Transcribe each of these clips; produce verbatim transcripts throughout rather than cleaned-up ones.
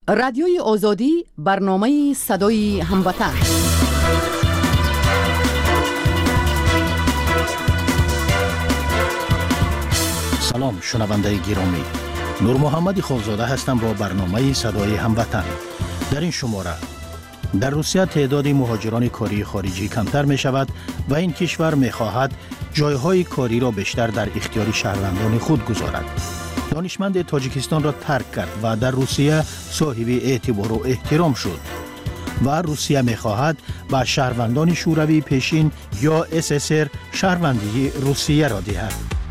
رادیوی آزادی، برنامه صدای هموطن. سلام شنونده گرامی، نور محمد خوزاده هستم با برنامه صدای هموطن. در این شماره در روسیه تعداد مهاجران کاری خارجی کمتر می شود و این کشور می خواهد جایهای کاری را بیشتر در اختیار شهروندان خود گذارد. دانشمند تاجیکستان را ترک کرد و در روسیه صاحب اعتبار و احترام شد و روسیه می خواهد به شهروندان شوروی پیشین یا اس اس ار شهروندی روسیه را دهد.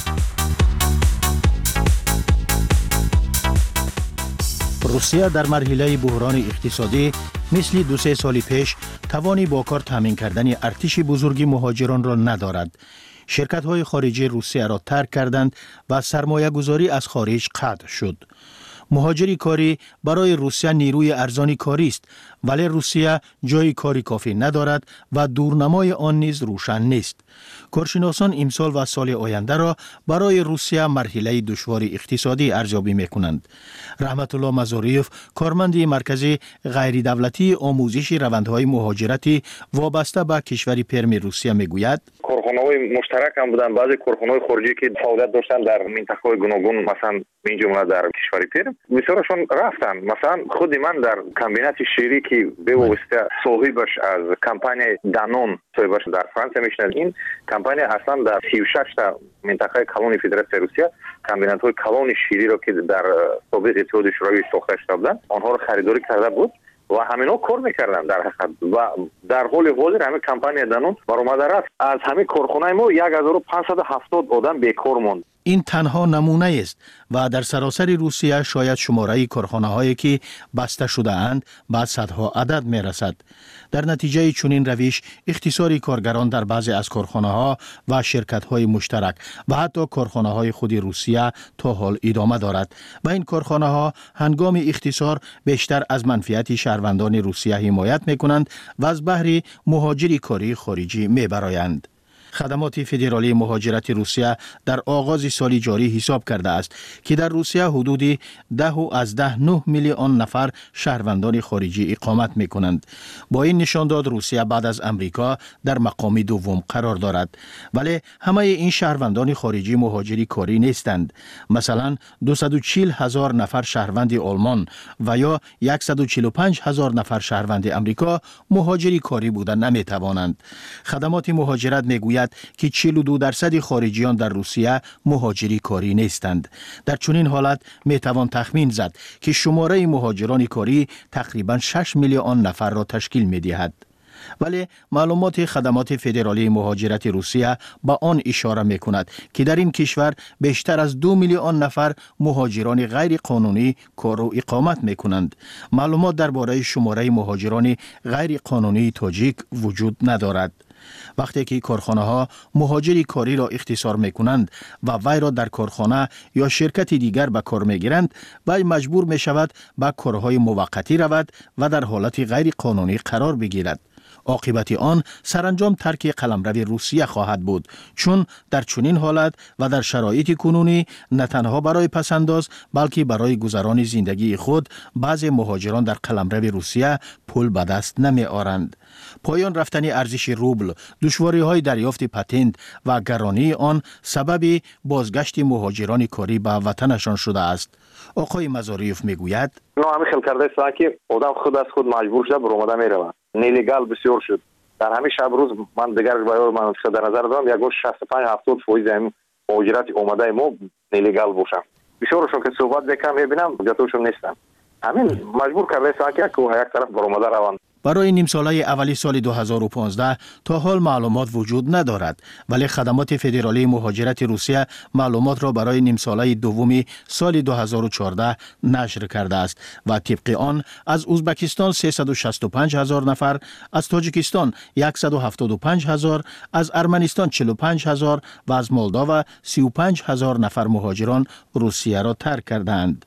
روسیه در مرحله بحران اقتصادی مثل دو سه سال پیش توانی با کار تامین کردن ارتش بزرگی مهاجران را ندارد. شرکت های خارجی روسیه را ترک کردند و سرمایه گذاری از خارج قطع شد. مهاجری کاری برای روسیه نیروی ارزانی کاری است، ولی روسیه جای کاری کافی ندارد و دورنمای آن نیز روشن نیست. کارشناسان امسال و سال آینده را برای روسیه مرحله دشوار اقتصادی ارزیابی می‌کنند. رحمت الله مزاریف، کارمند مرکز غیر دولتی آموزش روندهای مهاجرتی وابسته به کشور پرم روسیه میگوید: کارخانه‌های مشترک هم بودن، بعضی کارخانه‌های خارجی که فعالیت داشتن در منطقه‌های گوناگون، مثلا این جمله در کشور پرم، بسیارشون رفتن. مثلا خود من در کمبینات شیری که به واسطه صاحبش از کمپانی دانون صاحبش در فرانسه میشنه، این کمپانی اصلا در سی و شش تا منطقه کلونی فدراسیون روسیه کمبینات‌های کلون شیری را که در سابق اتحاد شوروی ساخته شده بودند آنها را خریداری کرده بود و همینا کار میکردن در حقیقت. و در حال حاضر همین کمپانی دانون برآمده رفت. از همین کارخانه ما هزار و پانصد و هفتاد آدم بیکار ماند. این تنها نمونه است و در سراسر روسیه شاید شماره کارخانه هایی که بسته شده اند به صدها عدد می رسد. در نتیجه چنین روش اختصار کارگران در بعضی از کارخانه ها و شرکت های مشترک و حتی کارخانه های خود روسیه تا حال ادامه دارد و این کارخانه ها هنگام اختصار بیشتر از منفعت شهروندان روسیه حمایت می کنند و از بهره مهاجری کاری خارجی می برآیند. خدمات فدرالی مهاجرت روسیه در آغاز سال جاری حساب کرده است که در روسیه حدود ده و از ده نه میلیون نفر شهروندان خارجی اقامت می کنند. با این نشانداد روسیه بعد از امریکا در مقام دوم قرار دارد، ولی همه این شهروندان خارجی مهاجری کاری نیستند. مثلا دویست و چهل هزار نفر شهروند آلمان و یا صد و چهل و پنج هزار نفر شهروند امریکا مهاجری کاری بودن نمی توانند. خدمات مهاجرت می گوید که چهل و دو درصد خارجیان در روسیه مهاجری کاری نیستند. در چنین حالت می توان تخمین زد که شماره مهاجران کاری تقریبا شش میلیون نفر را تشکیل می دهد. ولی معلومات خدمات فدرالی مهاجرت روسیه با آن اشاره می کند که در این کشور بیشتر از دو میلیون نفر مهاجران غیر قانونی کار و اقامت می کنند. معلومات درباره شماره مهاجران غیر قانونی تاجیک وجود ندارد. وقتی که کارخانه ها مهاجری کاری را اختصار می کنند و وی را در کارخانه یا شرکت دیگر به کار می گیرند، وی مجبور می شود به کارهای موقتی رود و در حالت غیر قانونی قرار بگیرد. عاقبت آن سرانجام ترک قلمرو روسیه خواهد بود، چون در چنین حالت و در شرایط کنونی نه تنها برای پسنداز بلکه برای گذران زندگی خود بعضی مهاجران در قلمرو روسیه پول به دست نمی آورند. پایان رفتن ارزش روبل، دشواری های دریافت پتنت و گرانی آن سبب بازگشت مهاجران کاری به وطنشان شده است. آقای مزاریف میگوید: نه همین خیلی کرده است که آدم خود از خود مجبور شده برآمده میرود. نیلیگال بسیار شد. در همین شب روز من دیگر باید من در نظر دارم یک شصت و پنج هفتاد درصد مهاجرت اومده ما نیلیگال باشم. بسیارشون که صحبت بکنم میبینم جاتوشون نیستن. همین مجبور کرده است که یک طرف برآمده روند. برای نیم ساله اولی سال دو هزار و پانزده تا حال معلومات وجود ندارد، ولی خدمات فدرالی مهاجرت روسیه معلومات را برای نیم ساله دومی سال دو هزار و چهارده نشر کرده است و طبق آن از ازبکستان سیصد و شصت و پنج هزار نفر، از تاجیکستان صد و هفتاد و پنج هزار، از ارمنستان چهل و پنج هزار و از مولداوا سی و پنج هزار نفر مهاجران روسیه را ترک کردند.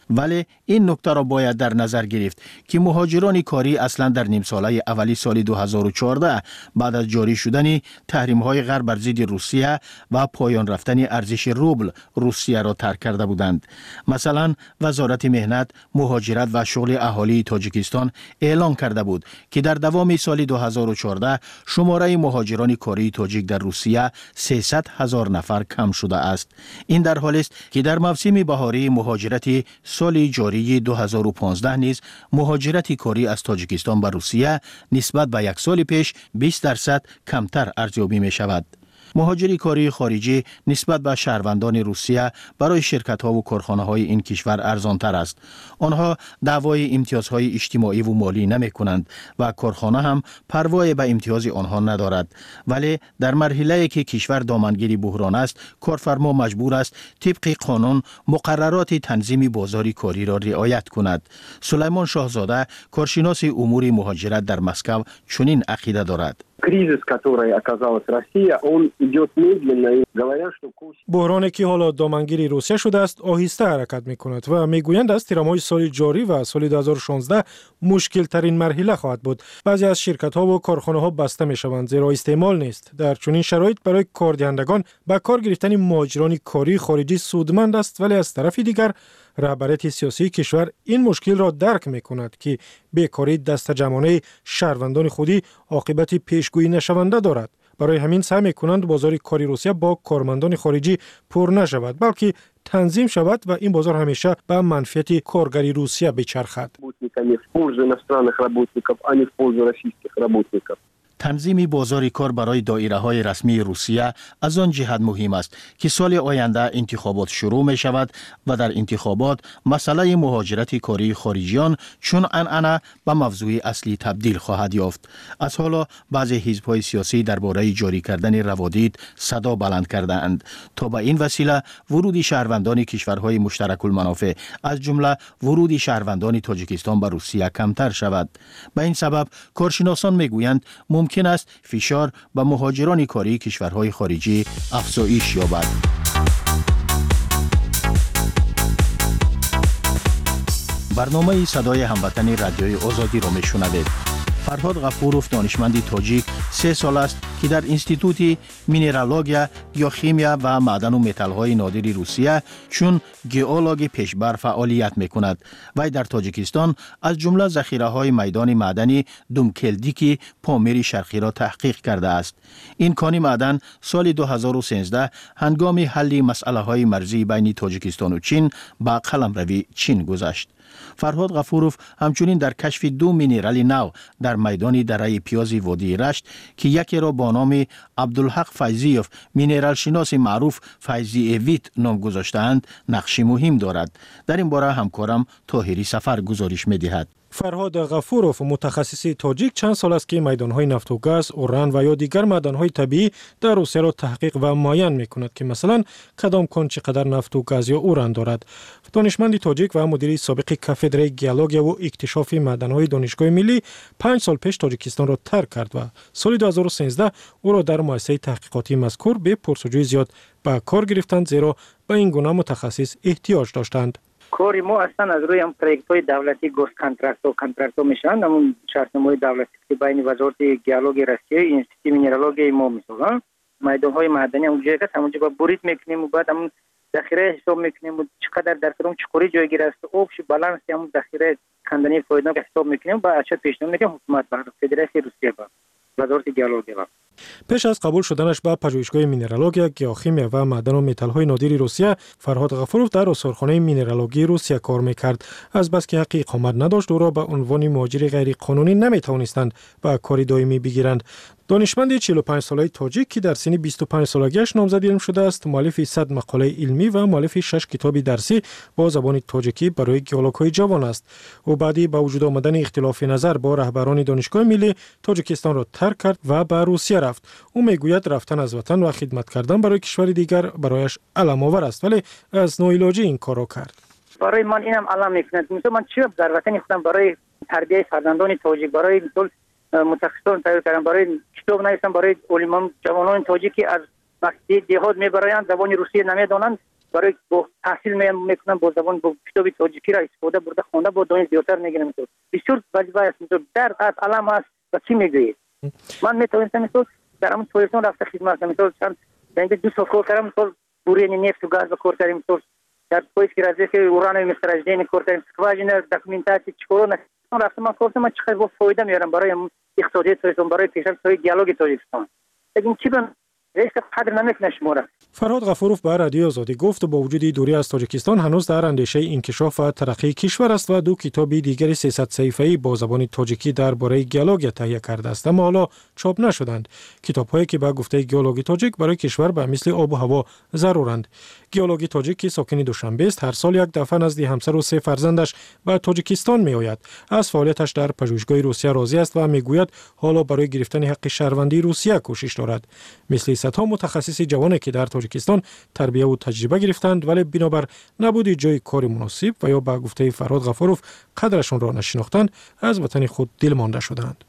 ولی این نکته را باید در نظر گرفت که مهاجران کاری اصلا در نیم ساله اولی سال دو هزار و چهارده بعد از جاری شدن تحریم‌های غرب بر ضد روسیه و پایان رفتن ارزش روبل روسیه را ترک کرده بودند. مثلا وزارت مهنت، مهاجرت و شغل اهالی تاجیکستان اعلام کرده بود که در دوام سال دو هزار و چهارده شماره مهاجران کاری تاجیک در روسیه سیصد هزار نفر کم شده است. این در حالی است که در موسم بهاری مهاجرت سال جاری دو هزار و پانزده نیز مهاجرت کاری از تاجیکستان به روسیه نسبت به یک سال پیش بیست درصد کمتر ارزیابی می شود. مهاجری کاری خارجی نسبت به شهروندان روسیه برای شرکت‌ها و کارخانه‌های این کشور ارزان‌تر است. آنها دعوای امتیازهای اجتماعی و مالی نمی‌کنند و کارخانه هم پروای به امتیاز آنها ندارد. ولی در مرحله‌ای که کشور دامنگیر بحران است، کارفرما مجبور است طبق قانون مقررات تنظیم بازار کاری را رعایت کند. سلیمان شاهزاده، کارشناس امور مهاجرت در مسکو، چنین عقیده دارد. кризис, который оказалась Россия, он идет медленно и говорят, что курс بحرانی که حالا دامنگیری روسیه شده است آهسته حرکت می‌کند و می‌گویند از تیرماه سال جاری و سال دو هزار و شانزده مشکل ترین مرحله خواهد بود. بعضی از شرکت‌ها و کارخانه‌ها بسته می‌شوند زیرا استعمال نیست. در چنین شرایط برای کاردهندگان به کار گرفتن مهاجران کاری خارجی سودمند است، ولی از طرف دیگر رهبریت سیاسی کشور این مشکل را درک می‌کند که بیکاری دست جمعانه شهروندان خودی عاقبت پیشگویی نشونده دارد. برای همین سعی می‌کنند بازار کاری روسیه با کارمندان خارجی پر نشود، بلکه تنظیم شود و این بازار همیشه به منفعت کارگری روسیه بچرخد. تنظیم بازار کار برای دایره‌های رسمی روسیه از آن جهت مهم است که سال آینده انتخابات شروع می شود و در انتخابات مسئله مهاجرت کاری خارجیان چون عنعنه به موضوع اصلی تبدیل خواهد یافت. از حالا بعضی حزب‌های سیاسی درباره جاری کردن روادید صدا بلند کرده‌اند تا به این وسیله ورود شهروندان کشورهای مشترک المنافع از جمله ورود شهروندان تاجیکستان به روسیه کمتر شود. به این سبب کارشناسان می‌گویند ممکن است فشار به مهاجران کاری کشورهای خارجی افزایش یابد. برنامه صدای هموطن رادیوی آزادی را میشنوید. فرهاد غفوروف دانشمند تاجیک سه سال است که در انستیتوت مینرالوژیا، گیاخیمیا و معدن و متال‌های نادر روسیه چون گئولوگ پیشبر فعالیت می‌کند. وی در تاجیکستان از جمله ذخیره‌های میدان معدنی دومکلدیکی پامیر شرقی را تحقیق کرده است. این کان معدن سال دو هزار و سیزده هنگام حل مسئله‌های مرزی بین تاجیکستان و چین به قلمروی چین گذشت. فرهاد غفوروف همچنین در کشف دو مینرال نو در میدان دره پیاز وادی رشت که یکی را با نام عبدالحق فیضیوف مینرال شناس معروف فیضی ویت نام گذاشته‌اند نقشی مهم دارد. در این باره همکارم طاهری سفر گزارش می‌دهد. فرهاد غفوروف متخصص تاجیک چند سال است که میدان‌های نفت و گاز، اوران و یا دیگر معدن‌های طبیعی در روسیه را تحقیق و معاین می‌کند که مثلا کدام کان چقدر نفت و گاز یا اوران دارد. دانشمند تاجیک و مدیر سابق کافدره گیولوژیا و اکتشاف معدن‌های دانشگاه ملی پنج سال پیش تاجیکستان را ترک کرد و سال دو هزار و سیزده او را در مؤسسه تحقیقاتی مذکور به پرسجوی زیاد به کار گرفتند زیرا به این گونه متخصص احتیاج داشتند. کاری ما اصلا از روی هم پروژه های دولتی گوست کانترکت و کانترکت ها میشن، همون شرطنامه دولتی که بین وزارت گیولوژی روسیه انستیتوت مینرالوژی ما میسازن میدان های معدنی اونجا که همونجا با برید میکنیم و بعد همون ذخیره حساب میکنیم و چقدر در کدوم چقوری جایگیر است آبش بالانس همون ذخیره کندنی فایده که حساب میکنیم با اچ پیشنهاد میکنیم حکومت با فدراسیون روسیه با وزارت گیولوژی با پیش از قبول شدنش به پژوهشگاه مینرالوژیا، گیاخیمیا و معدن و متال‌های نادر روسیه، فرهاد غفوروف در آثارخانه مینرالوژی روسیه کار می‌کرد. از بس که حق اقامت نداشت، او را به عنوان مهاجر غیر قانونی نمی‌توانستند به کاری دائمی بگیرند. دانشمند چهل و پنج ساله تاجیک که در سن بیست و پنج سالگیش نامزد علم شده است، مؤلف صد مقاله علمی و مؤلف شش کتاب درسی با زبان تاجیکی برای گیولوگ‌های جوان است. او بعدی با وجود آمدن اختلاف نظر با رهبران دانشگاه ملی تاجیکستان را ترک کرد و به روسیه رفت. او میگوید رفتن از وطن و خدمت کردن برای کشور دیگر برایش علم آور است، ولی از ناعلاجی این کار را کرد. برای من اینم علم میکند. مثلا من چی در وطن خودم برای تربیت فرزندان تاجیک برای متخصصان تایید کردم، برای کتاب نوشتم برای علمان جوانان تاجیکی از وقتی دهات میبرایند زبان روسیه نمیدانند برای تحصیل میکنم با زبان با کتاب تاجیکی را استفاده برده خونده با دانش زیادتر میگیرم. بسیار وظیفه است. در علم است و چی میگویید؟ من میتونستم مثلا در همون پولیسون رفته خدمت کنم. مثلا چند اینجا دو سال کار کردم. مثلا بورینی نفت و گاز کار کردیم. مثلا در پولیس که راځي که اورانوی مستراجدین کار کردیم. سکواژن داکومنتاسی چیکار نکردم. رفتم من کارم من چقدر با فایده میارم برای اقتصادی تاجیکستان، برای پیشرفت دیالوگ تاجیکستان. لیکن چی بن رئیس قدر نمیکنه شماره. فرهاد غفوروف به رادیو آزادی گفت با وجود دوری از تاجیکستان هنوز در اندیشه انکشاف و ترقی کشور است و دو کتاب دیگر سیصد صفحه‌ای با زبان تاجیکی درباره گیالوگ تهیه کرده است، اما حالا چاپ نشدند. کتاب‌هایی که به گفته گیالوگ تاجیک برای کشور به مثل آب و هوا ضرورند. گیالوگ تاجیک که ساکن دوشنبه است، هر سال یک دفعه نزد همسر و سه فرزندش به تاجیکستان میآید. از فعالیتش در پژوهشگاه روسیه راضی است و میگوید حالا برای گرفتن حق شهروندی روسیه کوشش دارد. مثل صدها متخصص جوانی که در تاجیکستان تربیت و تجربه گرفتند ولی بنابر نبود جای کار مناسب و یا به گفته فرهاد غفوروف قدرشون را نشناختند، از وطن خود دل مانده شدند.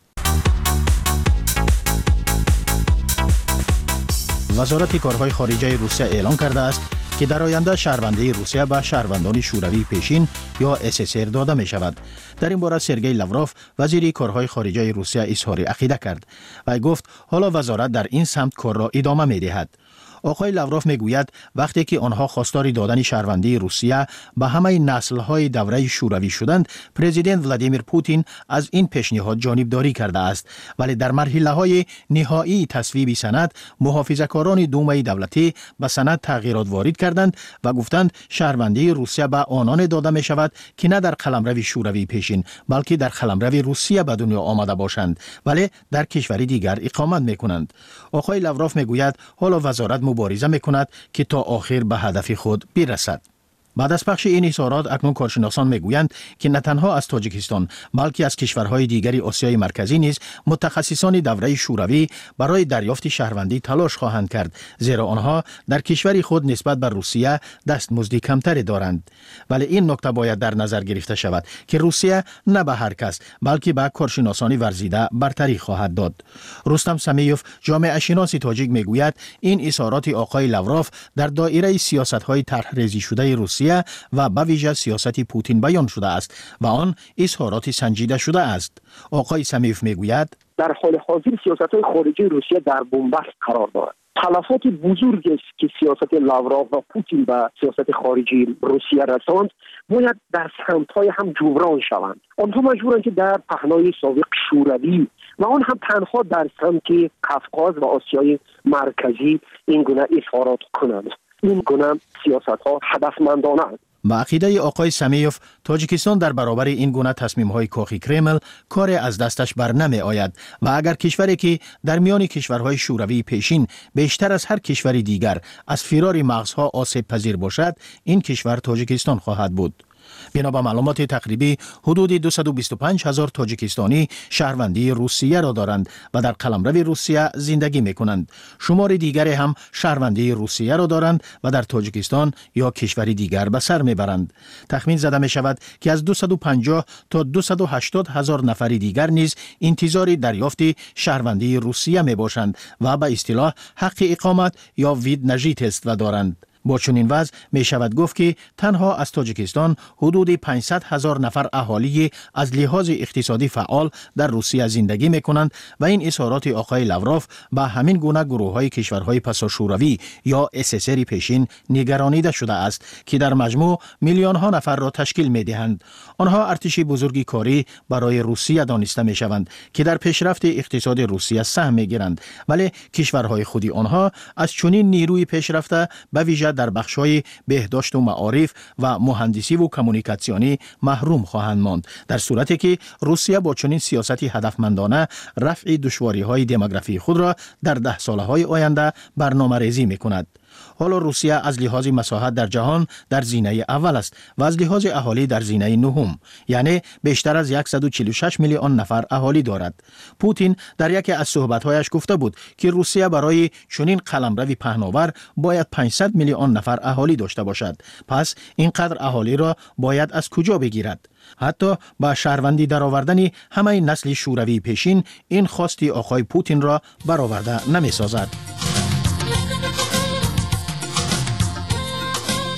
وزارت کارهای خارجه روسیه اعلام کرده است که در آینده شهروندی روسیه به شهروندان شوروی پیشین یا اس اس ار داده می شود. در این باره سرگئی لاوروف وزیر کارهای خارجه روسیه اظهار عقیده کرد و گفت حالا وزارت در این سمت کار را ادامه می دهد. آقای لاوروف میگوید وقتی که آنها خواستار دادن شهروندی روسیه به همه نسل‌های دوره شوروی شدند، پرزیدنت ولادیمیر پوتین از این پیشنهاد جانبداری کرده است، ولی در مرحله‌های نهایی تصویب سند محافظه‌کاران دومه دولتی به سند تغییرات وارد کردند و گفتند شهروندی روسیه به آنان داده می شود که نه در قلمرو شوروی پیشین بلکه در قلمرو روسیه به دنیا آمده باشند ولی در کشوری دیگر اقامت می‌کنند. آقای لاوروف میگوید حالا وزارت مبارزه میکند که تا آخر به هدف خود برسد. بعد از پخش این اظهارات اکنون کارشناسان میگویند که نه تنها از تاجیکستان بلکه از کشورهای دیگری آسیای مرکزی نیز متخصصان دوره شوروی برای دریافت شهروندی تلاش خواهند کرد، زیرا آنها در کشور خود نسبت به روسیه دستمزدی کمتری دارند. ولی این نکته باید در نظر گرفته شود که روسیه نه به هر کس بلکه به کارشناسان ورزیده برتری خواهد داد. رستم سمیوف جامعه شناس تاجیک میگوید این اظهارات آقای لاوروف در دایره سیاست‌های طرح‌ریزی شده روسیه و به ویژه سیاست پوتین بیان شده است و آن اظهارات سنجیده شده است. آقای سمیوف میگوید در حال حاضر سیاست‌های خارجی روسیه در بنبست قرار دارد. تلفات بزرگ است که سیاست لاوروف و پوتین به سیاست خارجی روسیه رساند باید در سمت‌های هم جبران شوند. آنها مجبورند که در پهنای سابق شوروی و آن هم تنها در سمت قفقاز و آسیای مرکزی این گونه اظهارات کنند. این گونه سیاست‌ها هدفمندانه است. با عقیده آقای سمیوف تاجیکستان در برابر این گونه تصمیم‌های کاخی کرمل کار از دستش بر نمی آید و اگر کشوری که در میان کشورهای شوروی پیشین بیشتر از هر کشور دیگر از فرار مغزها آسیب پذیر باشد، این کشور تاجیکستان خواهد بود. بنا به معلومات تقریبی حدود دویست و بیست و پنج هزار تاجیکستانی شهروندی روسیه را دارند و در قلمرو روسیه زندگی می کنند. شمار دیگری هم شهروندی روسیه را دارند و در تاجیکستان یا کشوری دیگر به سر می برند. تخمین زده می شود که از دویست و پنجاه تا دویست و هشتاد هزار نفر دیگر نیز انتظار دریافت شهروندی روسیه می باشند و به اصطلاح حق اقامت یا وید نژیت است و دارند. با چنین وضع می شود گفت که تنها از تاجیکستان حدود پانصد هزار نفر اهالی از لحاظ اقتصادی فعال در روسیه زندگی می کنند و این اظهارات آقای لاوروف به همین گونه گروه های کشورهای پسا شوروی یا اس اس ار پیشین نگرانیده شده است که در مجموع میلیون ها نفر را تشکیل می دهند. آنها ارتش بزرگی کاری برای روسیه دانسته می شوند که در پیشرفت اقتصاد روسیه سهم می گیرند، ولی کشورهای خودی آنها از چنین نیروی پیشرفته به ویژه در بخش‌های بهداشت و معارف و مهندسی و کمونیکاسیونی محروم خواهند ماند، در صورتی که روسیه با چنین سیاستی هدفمندانه رفع دشواری‌های دموگرافی خود را در ده سالهای آینده برنامه‌ریزی می‌کند. حالا روسیه از لحاظ مساحت در جهان در زینه اول است و از لحاظ اهالی در زینه نهم، یعنی بیشتر از صد و چهل و شش میلیون نفر اهالی دارد. پوتین در یکی از صحبت‌هایش گفته بود که روسیه برای چنین قلمرو پهناور باید پانصد میلیون نفر اهالی داشته باشد. پس اینقدر اهالی را باید از کجا بگیرد؟ حتی با شهروندی درآوردن همه نسل شوروی پیشین این خواستی آقای پوتین را برآورده نمی‌سازد.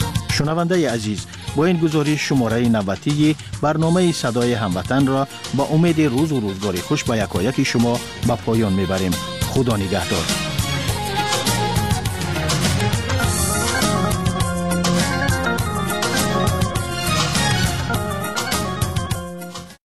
شنونده عزیز، با این گزارش شماره نوبتی برنامه صدای هموطن را با امید روز و روزگار خوش به یکایک شما به پایان میبریم. خدا نگهدار.